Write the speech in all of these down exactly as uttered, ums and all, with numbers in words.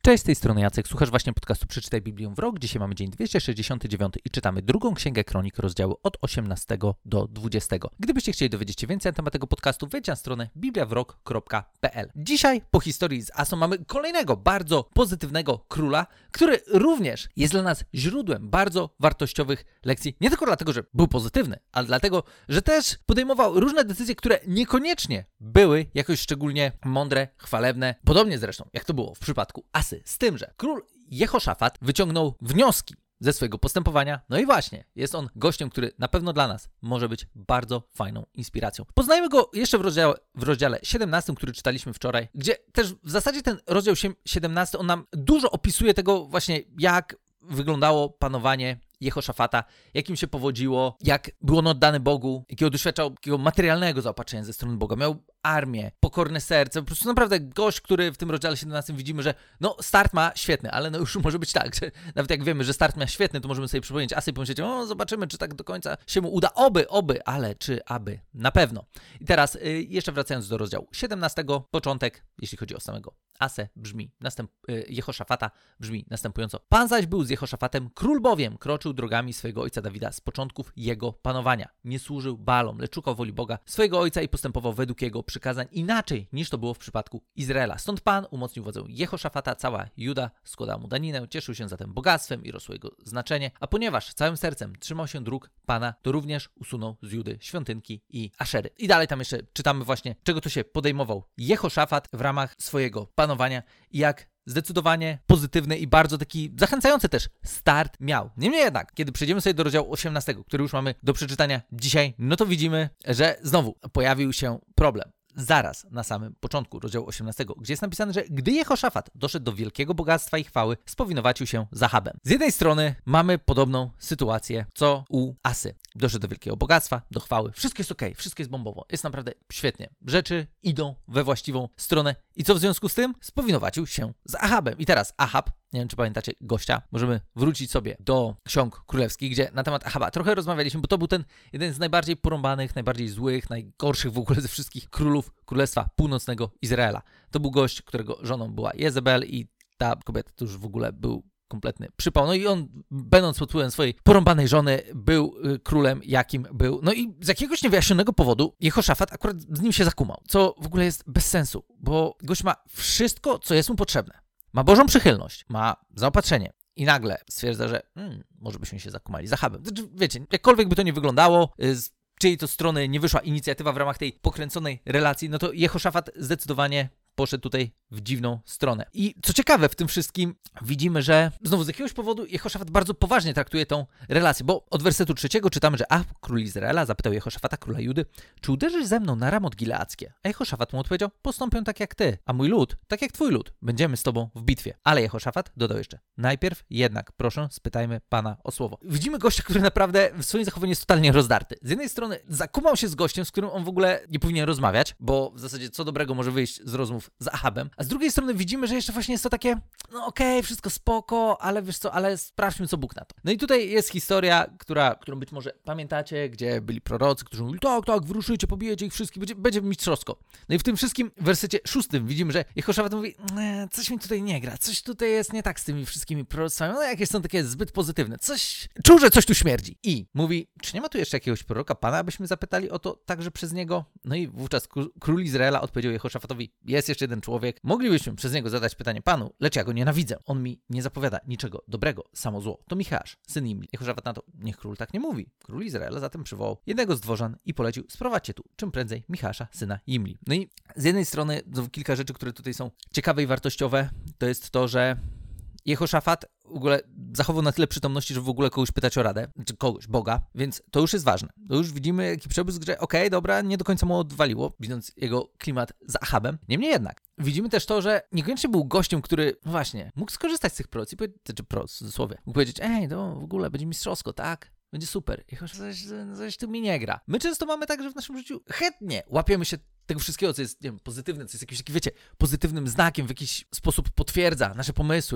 Cześć, z tej strony Jacek, słuchasz właśnie podcastu Przeczytaj Biblię w rok. Dzisiaj mamy dzień dwieście sześćdziesiąty dziewiąty i czytamy drugą Księgę Kronik, rozdziały od osiemnastego do dwudziestego. Gdybyście chcieli dowiedzieć się więcej na temat tego podcastu, wejdźcie na stronę biblia w rok kropka p l. Dzisiaj po historii z Asą mamy kolejnego bardzo pozytywnego króla, który również jest dla nas źródłem bardzo wartościowych lekcji. Nie tylko dlatego, że był pozytywny, ale dlatego, że też podejmował różne decyzje, które niekoniecznie były jakoś szczególnie mądre, chwalebne. Podobnie zresztą, jak to było w przypadku Asy. Z tym, że król Jehoszafat wyciągnął wnioski ze swojego postępowania. No i właśnie, jest on gościem, który na pewno dla nas może być bardzo fajną inspiracją. Poznajmy go jeszcze w rozdziale, w rozdziale siedemnastym, który czytaliśmy wczoraj, gdzie też w zasadzie ten rozdział siedemnasty, on nam dużo opisuje tego właśnie, jak wyglądało panowanie Jehoszafata, jak im się powodziło, jak był on oddany Bogu, jakiego doświadczał takiego materialnego zaopatrzenia ze strony Boga. Miał armię, pokorne serce, po prostu naprawdę gość, który w tym rozdziale siedemnastym widzimy, że no start ma świetny, ale no już może być tak, że nawet jak wiemy, że start ma świetny, to możemy sobie przypomnieć Asy i pomyśleć, o zobaczymy, czy tak do końca się mu uda, oby, oby, ale czy aby, na pewno. I teraz y, jeszcze wracając do rozdziału siedemnastego, początek, jeśli chodzi o samego Asę, brzmi, następ, y, Jehoszafata brzmi następująco. Pan zaś był z Jehoszafatem, król bowiem kroczył drogami swojego ojca Dawida z początków jego panowania. Nie służył Baalom, lecz szukał woli Boga, swojego ojca i postępował według jego przykazań inaczej niż to było w przypadku Izraela. Stąd Pan umocnił władzę Jehoszafata, cała Juda składała mu daninę, cieszył się zatem bogactwem i rosło jego znaczenie, a ponieważ całym sercem trzymał się dróg Pana, to również usunął z Judy świątynki i Aszery. I dalej tam jeszcze czytamy właśnie, czego to się podejmował Jehoszafat w ramach swojego panowania i jak zdecydowanie pozytywny i bardzo taki zachęcający też start miał. Niemniej jednak, kiedy przejdziemy sobie do rozdziału osiemnastego, który już mamy do przeczytania dzisiaj, no to widzimy, że znowu pojawił się problem. Zaraz na samym początku rozdziału osiemnastego, gdzie jest napisane, że gdy Jehoszafat doszedł do wielkiego bogactwa i chwały, spowinowacił się z Achabem. Z jednej strony mamy podobną sytuację, co u Asy. Doszedł do wielkiego bogactwa, do chwały. Wszystko jest okej, wszystko jest bombowo. Jest naprawdę świetnie. Rzeczy idą we właściwą stronę. I co w związku z tym? Spowinowacił się z Achabem. I teraz Achab, nie wiem czy pamiętacie gościa, możemy wrócić sobie do ksiąg królewskich, gdzie na temat Achaba trochę rozmawialiśmy, bo to był ten jeden z najbardziej porąbanych, najbardziej złych, najgorszych w ogóle ze wszystkich królów Królestwa Północnego Izraela. To był gość, którego żoną była Jezebel i ta kobieta to już w ogóle był kompletny przypał. No i on, będąc pod wpływem swojej porąbanej żony, był y, królem, jakim był. No i z jakiegoś niewyjaśnionego powodu Jehoszafat akurat z nim się zakumał, co w ogóle jest bez sensu, bo gość ma wszystko, co jest mu potrzebne. Ma Bożą przychylność, ma zaopatrzenie i nagle stwierdza, że hmm, może byśmy się zakumali z Achabem. Znaczy, wiecie, jakkolwiek by to nie wyglądało, z czyjej to strony nie wyszła inicjatywa w ramach tej pokręconej relacji, no to Jehoszafat zdecydowanie poszedł tutaj w dziwną stronę. I co ciekawe, w tym wszystkim widzimy, że znowu z jakiegoś powodu Jehoszafat bardzo poważnie traktuje tą relację, bo od wersetu trzeciego czytamy, że a król Izraela zapytał Jehoszafata, króla Judy, czy uderzysz ze mną na Ramot Gileackie? A Jehoszafat mu odpowiedział, postąpię tak jak ty, a mój lud tak jak twój lud. Będziemy z tobą w bitwie. Ale Jehoszafat dodał jeszcze, najpierw jednak, proszę, spytajmy Pana o słowo. Widzimy gościa, który naprawdę w swoim zachowaniu jest totalnie rozdarty. Z jednej strony zakumał się z gościem, z którym on w ogóle nie powinien rozmawiać, bo w zasadzie co dobrego może wyjść z rozmów z Achabem, a z drugiej strony widzimy, że jeszcze właśnie jest to takie, no okej, okay, wszystko spoko, ale wiesz co, ale sprawdźmy, co Bóg na to. No i tutaj jest historia, która, którą być może pamiętacie, gdzie byli prorocy, którzy mówili, tak, tak, wyruszycie, pobijecie ich wszystkich, będzie, będzie mistrzowsko. No i w tym wszystkim w wersecie szóstym widzimy, że Jehoszafat mówi, coś mi tutaj nie gra, coś tutaj jest nie tak z tymi wszystkimi proroctwami, no jakieś są takie zbyt pozytywne, coś, czuł, że coś tu śmierdzi. I mówi, czy nie ma tu jeszcze jakiegoś proroka Pana, abyśmy zapytali o to także przez niego? No i wówczas król Izraela odpowiedział Jehoszafatowi, jest jeszcze jeden człowiek, moglibyśmy przez niego zadać pytanie Panu, lecz ja go nienawidzę. On mi nie zapowiada niczego dobrego, samo zło. To Micheasz, syn Imli. Jehoszafat na to, niech król tak nie mówi. Król Izraela zatem przywołał jednego z dworzan i polecił, sprowadźcie tu czym prędzej Micheasza, syna Imli. No i z jednej strony kilka rzeczy, które tutaj są ciekawe i wartościowe, to jest to, że Jehoszafat w ogóle zachował na tyle przytomności, żeby w ogóle kogoś pytać o radę, czy kogoś, Boga, więc to już jest ważne. To już widzimy jaki przebłysk, że okej, okay, dobra, nie do końca mu odwaliło, widząc jego klimat z Achabem. Niemniej jednak, widzimy też to, że niekoniecznie był gościem, który, no właśnie, mógł skorzystać z tych proc, czy proc, w cudzysłowie, mógł powiedzieć, ej, to w ogóle będzie mistrzowsko, tak? Będzie super. I chociaż coś, coś tu mi nie gra. My często mamy tak, że w naszym życiu chętnie łapiemy się tego wszystkiego, co jest, nie wiem, pozytywne, co jest jakimś takim, wiecie, pozytywnym znakiem, w jakiś sposób potwierdza nasze pomysły,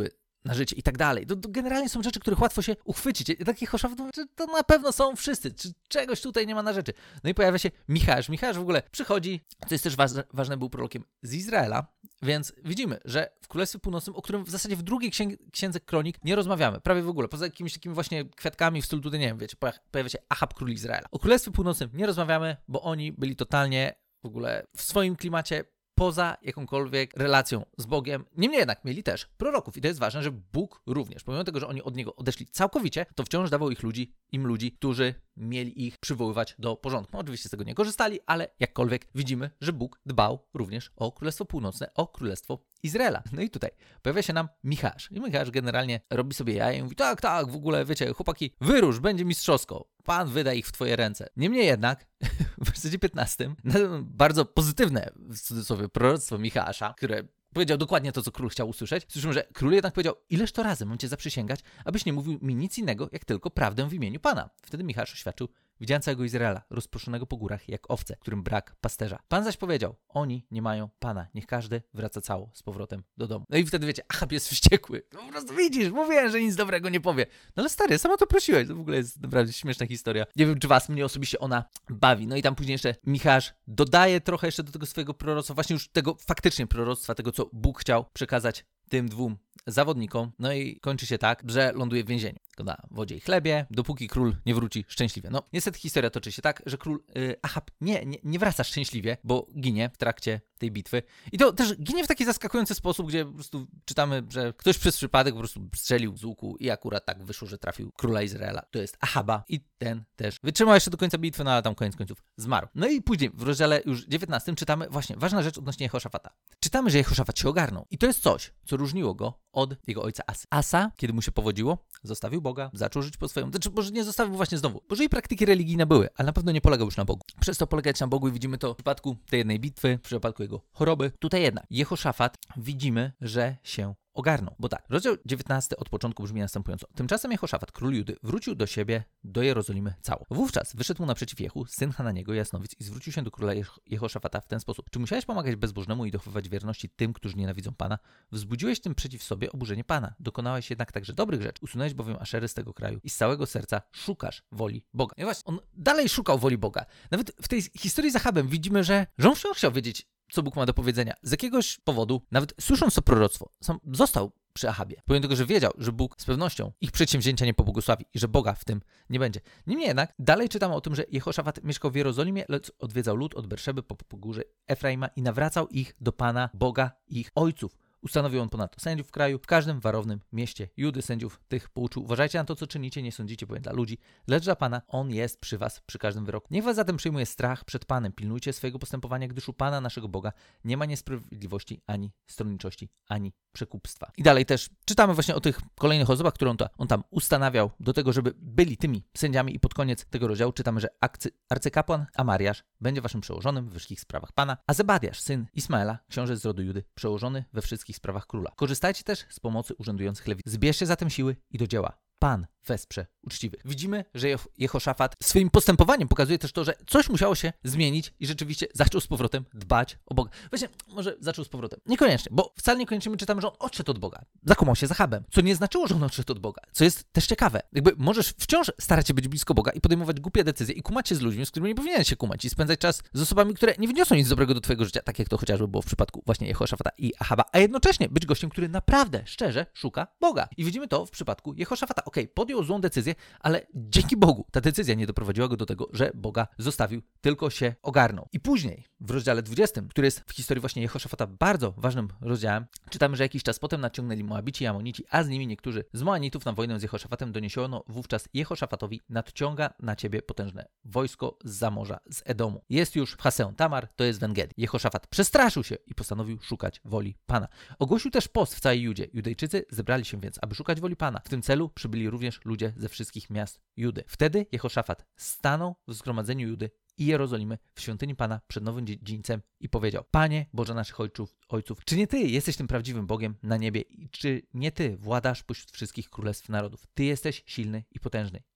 na życie i tak dalej. To, to generalnie są rzeczy, których łatwo się uchwycić. I takie Jehoszafat, no, to na pewno są wszyscy, czy czegoś tutaj nie ma na rzeczy. No i pojawia się Michasz. Michasz w ogóle przychodzi, co jest też ważne, ważne był prorokiem z Izraela, więc widzimy, że w Królestwie Północnym, o którym w zasadzie w drugiej księg- księdze kronik nie rozmawiamy, prawie w ogóle, poza jakimiś takimi właśnie kwiatkami w stylu tutaj, nie wiem, wiecie, pojawia się Achab, król Izraela. O Królestwie Północnym nie rozmawiamy, bo oni byli totalnie w ogóle w swoim klimacie poza jakąkolwiek relacją z Bogiem. Niemniej jednak mieli też proroków i to jest ważne, że Bóg również, pomimo tego, że oni od Niego odeszli całkowicie, to wciąż dawał ich ludzi, im ludzi, którzy mieli ich przywoływać do porządku. No, oczywiście z tego nie korzystali, ale jakkolwiek widzimy, że Bóg dbał również o Królestwo Północne, o Królestwo Izraela. No i tutaj pojawia się nam Michasz. I Michasz generalnie robi sobie jaja i mówi, tak, tak, w ogóle, wiecie, chłopaki, wyrusz, będzie mistrzowsko. Pan wyda ich w twoje ręce. Niemniej jednak, w wersecie piętnastym, bardzo pozytywne, w cudzysłowie, proroctwo Michasza, które powiedział dokładnie to, co król chciał usłyszeć. Słyszymy, że król jednak powiedział, ileż to razy mam cię zaprzysięgać, abyś nie mówił mi nic innego, jak tylko prawdę w imieniu Pana. Wtedy Michasz oświadczył, widziałem całego Izraela, rozproszonego po górach jak owce, którym brak pasterza. Pan zaś powiedział, oni nie mają Pana, niech każdy wraca cało z powrotem do domu. No i wtedy wiecie, Achab jest wściekły. No po prostu widzisz, mówiłem, że nic dobrego nie powie. No ale stary, sama to prosiłeś, to w ogóle jest naprawdę śmieszna historia. Nie wiem, czy was, mnie osobiście ona bawi. No i tam później jeszcze Michasz dodaje trochę jeszcze do tego swojego proroctwa, właśnie już tego faktycznie proroctwa, tego, co Bóg chciał przekazać tym dwóm zawodnikom. No i kończy się tak, że ląduje w więzieniu. Na wodzie i chlebie, dopóki król nie wróci szczęśliwie. No, niestety historia toczy się tak, że król yy, Achab nie, nie, nie wraca szczęśliwie, bo ginie w trakcie tej bitwy. I to też ginie w taki zaskakujący sposób, gdzie po prostu czytamy, że ktoś przez przypadek po prostu strzelił z łuku i akurat tak wyszło, że trafił króla Izraela. To jest Achaba i ten też wytrzymał jeszcze do końca bitwy, no ale tam koniec końców zmarł. No i później w rozdziale już dziewiętnastym czytamy właśnie ważna rzecz odnośnie Jehoszafata. Czytamy, że Jehoszafat się ogarnął. I to jest coś, co różniło go od jego ojca Asy. Asa, kiedy mu się powodziło, zostawił Boga, zaczął żyć po swojemu. Znaczy, może nie zostawił właśnie znowu. Może i praktyki religijne były, ale na pewno nie polegał już na Bogu. Przez to polegać na Bogu i widzimy to w przypadku tej jednej bitwy, w przypadku jego choroby. Tutaj jednak Jehoszafat widzimy, że się ogarnął. Bo tak, rozdział dziewiętnasty od początku brzmi następująco. Tymczasem Jehoszafat, król Judy, wrócił do siebie, do Jerozolimy cało. Wówczas wyszedł mu naprzeciw Jehu, syn Hananiego, jasnowic, i zwrócił się do króla Jeh- Jehoszafata w ten sposób. Czy musiałeś pomagać bezbożnemu i dochowywać wierności tym, którzy nienawidzą Pana? Wzbudziłeś tym przeciw sobie oburzenie Pana. Dokonałeś jednak także dobrych rzeczy. Usunąłeś bowiem Aszery z tego kraju i z całego serca szukasz woli Boga. I właśnie, on dalej szukał woli Boga. Nawet w tej historii z Achabem widzimy, że, że on wciąż chciał wiedzieć, co Bóg ma do powiedzenia. Z jakiegoś powodu, nawet słysząc to proroctwo, sam został przy Achabie. Pomimo tego, że wiedział, że Bóg z pewnością ich przedsięwzięcia nie pobłogosławi i że Boga w tym nie będzie. Niemniej jednak dalej czytamy o tym, że Jehoszafat mieszkał w Jerozolimie, lecz odwiedzał lud od Berszeby po, po górze Efraima i nawracał ich do Pana, Boga ich ojców. Ustanowił on ponadto sędziów w kraju, w każdym warownym mieście Judy sędziów tych pouczył. Uważajcie na to, co czynicie, nie sądzicie bowiem dla ludzi, lecz dla Pana. On jest przy was przy każdym wyroku. Niech was zatem przyjmuje strach przed Panem. Pilnujcie swojego postępowania, gdyż u Pana, naszego Boga, nie ma niesprawiedliwości, ani stronniczości, ani przekupstwa. I dalej też czytamy właśnie o tych kolejnych osobach, które on, to, on tam ustanawiał do tego, żeby byli tymi sędziami, i pod koniec tego rozdziału czytamy, że akcy, arcykapłan Amariasz będzie waszym przełożonym we wszystkich sprawach Pana, a Zebadiasz, syn Ismaela, książę z rodu Judy, przełożony we wszystkich sprawach króla. Korzystajcie też z pomocy urzędujących Lewitów. Zbierzcie zatem siły i do dzieła. Pan wesprze uczciwych. Widzimy, że Jehoszafat swoim postępowaniem pokazuje też to, że coś musiało się zmienić i rzeczywiście zaczął z powrotem dbać o Boga. Właśnie, może zaczął z powrotem. Niekoniecznie, bo wcale niekoniecznie my czytamy, że on odszedł od Boga. Zakumał się z Achabem, co nie znaczyło, że on odszedł od Boga. Co jest też ciekawe. Jakby możesz wciąż starać się być blisko Boga i podejmować głupie decyzje i kumać się z ludźmi, z którymi nie powinieneś się kumać, i spędzać czas z osobami, które nie wniosą nic dobrego do twojego życia, tak jak to chociażby było w przypadku właśnie Jehoszafata i Achaba, a jednocześnie być gościem, który naprawdę, szczerze szuka Boga. I widzimy to w przypadku Jehoszafata. Okej, podjął złą decyzję, ale dzięki Bogu ta decyzja nie doprowadziła go do tego, że Boga zostawił, tylko się ogarnął. I później w rozdziale dwudziestym, który jest w historii właśnie Jehoszafata bardzo ważnym rozdziałem, czytamy, że jakiś czas potem nadciągnęli Moabici i Amonici, a z nimi niektórzy z Moanitów na wojnę z Jehoszafatem. Doniesiono wówczas Jehoszafatowi: nadciąga na ciebie potężne wojsko zza morza, z Edomu. Jest już w Haseon Tamar, to jest w En-Gedi. Jehoszafat przestraszył się i postanowił szukać woli Pana. Ogłosił też post w całej Judzie. Judejczycy zebrali się więc, aby szukać woli Pana. W tym celu przybyli również ludzie ze wszystkich miast Judy. Wtedy Jehoszafat stanął w zgromadzeniu Judy i Jerozolimy w świątyni Pana przed nowym dziedzińcem i powiedział: Panie Boże naszych ojców, ojców, czy nie Ty jesteś tym prawdziwym Bogiem na niebie i czy nie Ty władasz pośród wszystkich królestw narodów? Ty jesteś silny i potężny i nikt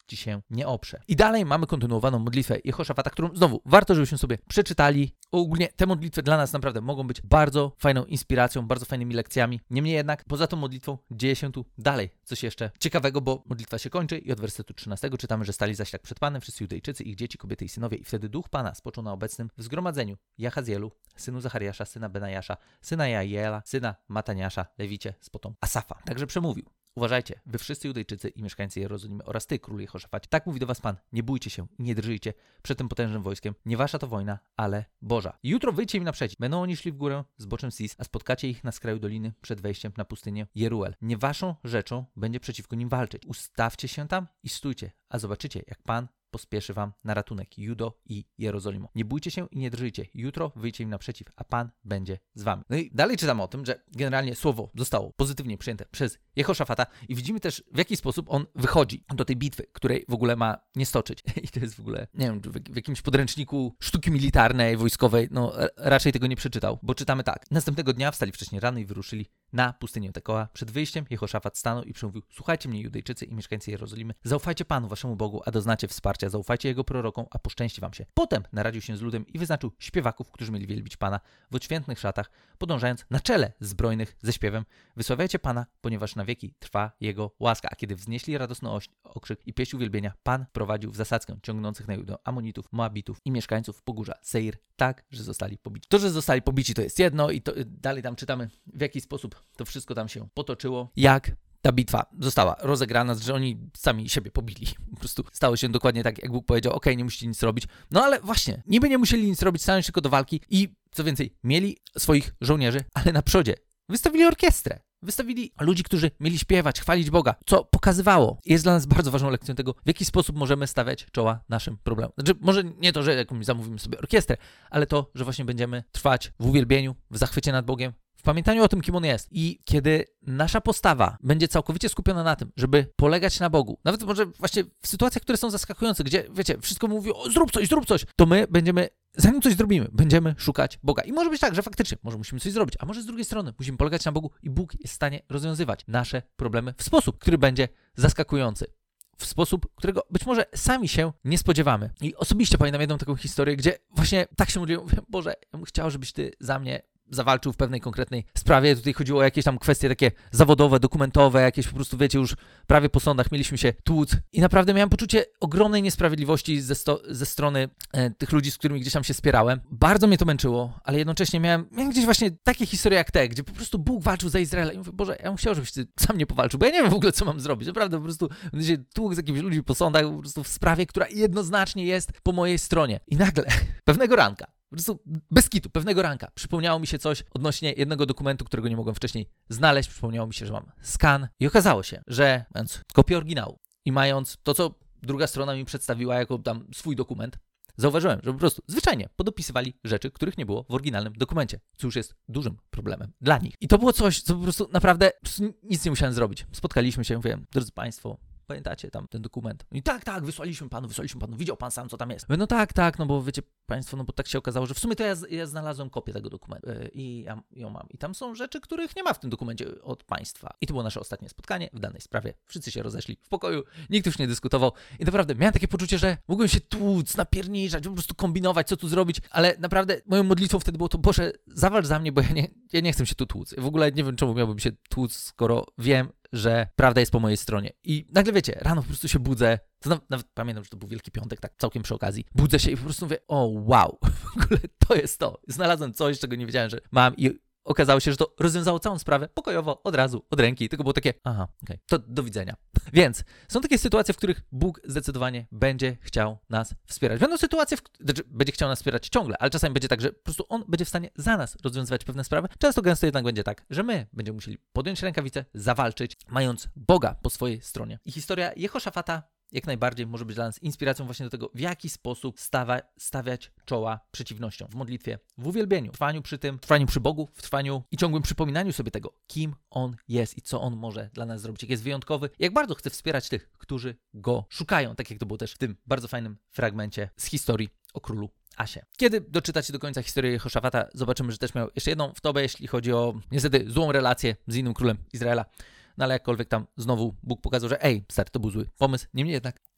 ci się nie oprze. I dalej mamy kontynuowaną modlitwę Jehoszafata, którą znowu warto, żebyśmy sobie przeczytali. Ogólnie te modlitwy dla nas naprawdę mogą być bardzo fajną inspiracją, bardzo fajnymi lekcjami. Niemniej jednak poza tą modlitwą dzieje się tu dalej coś jeszcze ciekawego, bo modlitwa się kończy i od wersetu trzynastego czytamy, że stali zaś tak przed Panem wszyscy Judejczycy, ich dzieci, kobiety i synowie i wtedy duch Pana spoczął na obecnym w zgromadzeniu Jachazielu, synu Zachariasza, syna Benajasza, syna Jajiela, syna Mataniasza, lewicie z potom Asafa. Także przemówił: uważajcie, wy wszyscy Judejczycy i mieszkańcy Jerozolimy oraz ty, król Jehoszafacie. Tak mówi do was Pan, nie bójcie się i nie drżyjcie przed tym potężnym wojskiem. Nie wasza to wojna, ale Boża. Jutro wyjdźcie im naprzeciw. Będą oni szli w górę z boczem Sis, a spotkacie ich na skraju doliny przed wejściem na pustynię Jeruel. Nie waszą rzeczą będzie przeciwko nim walczyć. Ustawcie się tam i stójcie, a zobaczycie, jak Pan pospieszy wam na ratunek, Judo i Jerozolimo. Nie bójcie się i nie drżyjcie. Jutro wyjdźcie im naprzeciw, a Pan będzie z wami. No i dalej czytamy o tym, że generalnie słowo zostało pozytywnie przyjęte przez Jehoszafata i widzimy też, w jaki sposób on wychodzi do tej bitwy, której w ogóle ma nie stoczyć. I to jest w ogóle, nie wiem, w jakimś podręczniku sztuki militarnej, wojskowej, no raczej tego nie przeczytał, bo czytamy tak. Następnego dnia wstali wcześnie rano i wyruszyli na pustynię Tekoa. Przed wyjściem Jehoszafat stanął i przemówił: słuchajcie mnie, Judejczycy i mieszkańcy Jerozolimy, zaufajcie Panu, waszemu Bogu, a doznacie wsparcia, zaufajcie Jego prorokom, a poszczęści wam się. Potem naradził się z ludem i wyznaczył śpiewaków, którzy mieli wielbić Pana w odświętnych szatach, podążając na czele zbrojnych ze śpiewem: wysławiajcie Pana, ponieważ na wieki trwa Jego łaska. A kiedy wznieśli radosny okrzyk i pieśń uwielbienia, Pan prowadził w zasadzkę ciągnących na Judę Amonitów, Moabitów i mieszkańców pogórza Seir, tak, że zostali pobici. To, że zostali pobici, to jest jedno i to, dalej tam czytamy, w jaki sposób to wszystko tam się potoczyło, jak ta bitwa została rozegrana, że oni sami siebie pobili. Po prostu stało się dokładnie tak, jak Bóg powiedział: okej, nie musicie nic robić. No ale właśnie, niby nie musieli nic robić, stanąć tylko do walki i co więcej, mieli swoich żołnierzy, ale na przodzie wystawili orkiestrę. Wystawili ludzi, którzy mieli śpiewać, chwalić Boga, co pokazywało, jest dla nas bardzo ważną lekcją tego, w jaki sposób możemy stawiać czoła naszym problemom. Znaczy, może nie to, że jakąś zamówimy sobie orkiestrę, ale to, że właśnie będziemy trwać w uwielbieniu, w zachwycie nad Bogiem, w pamiętaniu o tym, kim On jest. I kiedy nasza postawa będzie całkowicie skupiona na tym, żeby polegać na Bogu, nawet może właśnie w sytuacjach, które są zaskakujące, gdzie, wiecie, wszystko mówi: o, zrób coś, zrób coś, to my będziemy, zanim coś zrobimy, będziemy szukać Boga. I może być tak, że faktycznie, może musimy coś zrobić, a może z drugiej strony musimy polegać na Bogu i Bóg jest w stanie rozwiązywać nasze problemy w sposób, który będzie zaskakujący. W sposób, którego być może sami się nie spodziewamy. I osobiście pamiętam jedną taką historię, gdzie właśnie tak się modliłem: Boże, ja bym chciał, żebyś Ty za mnie zawalczył w pewnej konkretnej sprawie. Tutaj chodziło o jakieś tam kwestie takie zawodowe, dokumentowe, jakieś po prostu, wiecie, już prawie po sądach mieliśmy się tłuc i naprawdę miałem poczucie ogromnej niesprawiedliwości ze, sto, ze strony e, tych ludzi, z którymi gdzieś tam się spierałem. Bardzo mnie to męczyło, ale jednocześnie miałem, miałem gdzieś właśnie takie historie jak te, gdzie po prostu Bóg walczył za Izraela i mówię: Boże, ja bym chciał, żebyś Ty sam nie powalczył, bo ja nie wiem w ogóle, co mam zrobić. Naprawdę po prostu będę się tłukł z jakimiś ludźmi po sądach, po prostu w sprawie, która jednoznacznie jest po mojej stronie. I nagle, pewnego ranka, po prostu bez kitu, pewnego ranka przypomniało mi się coś odnośnie jednego dokumentu, którego nie mogłem wcześniej znaleźć. Przypomniało mi się, że mam skan i okazało się, że mając kopię oryginału i mając to, co druga strona mi przedstawiła jako tam swój dokument, zauważyłem, że po prostu zwyczajnie podopisywali rzeczy, których nie było w oryginalnym dokumencie, co już jest dużym problemem dla nich. I to było coś, co po prostu naprawdę po prostu nic nie musiałem zrobić. Spotkaliśmy się, mówię: drodzy Państwo, pamiętacie tam ten dokument? I tak, tak, wysłaliśmy Panu, wysłaliśmy Panu, widział Pan sam, co tam jest. Mówię: no tak, tak, no bo wiecie Państwo, no bo tak się okazało, że w sumie to ja, ja znalazłem kopię tego dokumentu yy, i ja ją mam. I tam są rzeczy, których nie ma w tym dokumencie od Państwa. I to było nasze ostatnie spotkanie w danej sprawie. Wszyscy się rozeszli w pokoju, nikt już nie dyskutował. I naprawdę miałem takie poczucie, że mogłem się tłuc, napierniczać, po prostu kombinować, co tu zrobić, ale naprawdę moją modlitwą wtedy było to: Boże, zawalcz za mnie, bo ja nie, ja nie chcę się tu tłuc. W ogóle nie wiem, czemu miałbym się tłuc, skoro wiem, że prawda jest po mojej stronie. I nagle, wiecie, rano po prostu się budzę, to nawet, nawet pamiętam, że to był Wielki Piątek, tak całkiem przy okazji, budzę się i po prostu mówię: o wow, w ogóle to jest to. Znalazłem coś, czego nie wiedziałem, że mam i okazało się, że to rozwiązało całą sprawę pokojowo, od razu, od ręki. Tylko było takie: aha, okej, okay, to do widzenia. Więc są takie sytuacje, w których Bóg zdecydowanie będzie chciał nas wspierać. Będą sytuacje, w znaczy będzie chciał nas wspierać ciągle, ale czasami będzie tak, że po prostu On będzie w stanie za nas rozwiązywać pewne sprawy. Często gęsto jednak będzie tak, że my będziemy musieli podjąć rękawice, zawalczyć, mając Boga po swojej stronie. I historia Jehoszafata jak najbardziej może być dla nas inspiracją właśnie do tego, w jaki sposób stawa, stawiać czoła przeciwnościom w modlitwie, w uwielbieniu, w trwaniu przy tym, w trwaniu przy Bogu, w trwaniu i ciągłym przypominaniu sobie tego, kim On jest i co On może dla nas zrobić, jak jest wyjątkowy, jak bardzo chce wspierać tych, którzy Go szukają, tak jak to było też w tym bardzo fajnym fragmencie z historii o królu Asie. Kiedy doczytacie do końca historię Jehoszafata, zobaczymy, że też miał jeszcze jedną wtobę, jeśli chodzi o niestety złą relację z innym królem Izraela. No ale jakkolwiek tam znowu Bóg pokazał, że ej, stary, to był zły pomysł. Niemniej jednak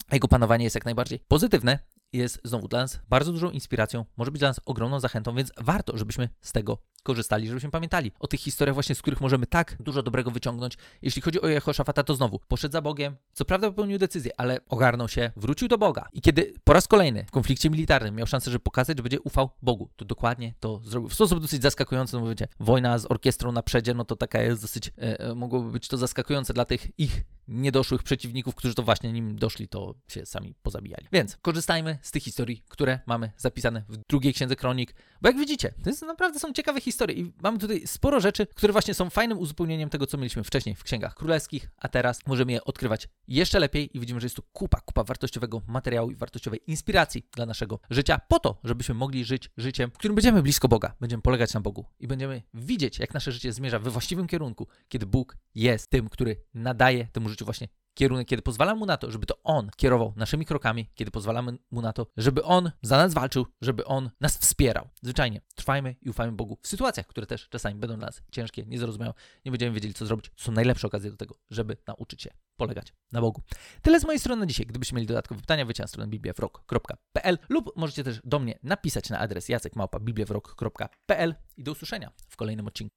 a jego panowanie jest jak najbardziej pozytywne, jest znowu dla nas bardzo dużą inspiracją, może być dla nas ogromną zachętą, więc warto, żebyśmy z tego korzystali, żebyśmy pamiętali o tych historiach właśnie, z których możemy tak dużo dobrego wyciągnąć. Jeśli chodzi o Jehoszafata, to znowu poszedł za Bogiem, co prawda popełnił decyzję, ale ogarnął się, wrócił do Boga. I kiedy po raz kolejny w konflikcie militarnym miał szansę, żeby pokazać, że będzie ufał Bogu, to dokładnie to zrobił. W sposób dosyć zaskakujący, no wiecie, wojna z orkiestrą na przedzie, no to taka jest dosyć, e, mogłoby być to zaskakujące dla tych ich niedoszłych przeciwników, którzy to właśnie nim doszli, to się sami pozabijali. Więc korzystajmy z tych historii, które mamy zapisane w drugiej księdze Kronik, bo jak widzicie, to jest naprawdę są ciekawe historie i mamy tutaj sporo rzeczy, które właśnie są fajnym uzupełnieniem tego, co mieliśmy wcześniej w księgach królewskich, a teraz możemy je odkrywać jeszcze lepiej i widzimy, że jest tu kupa, kupa wartościowego materiału i wartościowej inspiracji dla naszego życia, po to, żebyśmy mogli żyć życiem, w którym będziemy blisko Boga, będziemy polegać na Bogu i będziemy widzieć, jak nasze życie zmierza we właściwym kierunku, kiedy Bóg jest tym, który nadaje temu życiu właśnie kierunek, kiedy pozwalamy mu na to, żeby to On kierował naszymi krokami, kiedy pozwalamy mu na to, żeby On za nas walczył, żeby On nas wspierał. Zwyczajnie trwajmy i ufajmy Bogu w sytuacjach, które też czasami będą dla nas ciężkie, niezrozumiałe, nie będziemy wiedzieli, co zrobić. To są najlepsze okazje do tego, żeby nauczyć się polegać na Bogu. Tyle z mojej strony na dzisiaj. Gdybyście mieli dodatkowe pytania, wejdźcie na stronę biblię w rok kropka p l lub możecie też do mnie napisać na adres jacek małpa biblię w rok kropka p l i do usłyszenia w kolejnym odcinku.